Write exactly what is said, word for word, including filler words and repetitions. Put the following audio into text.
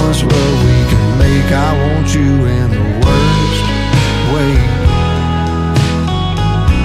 much love we can make. I want you in the worst way.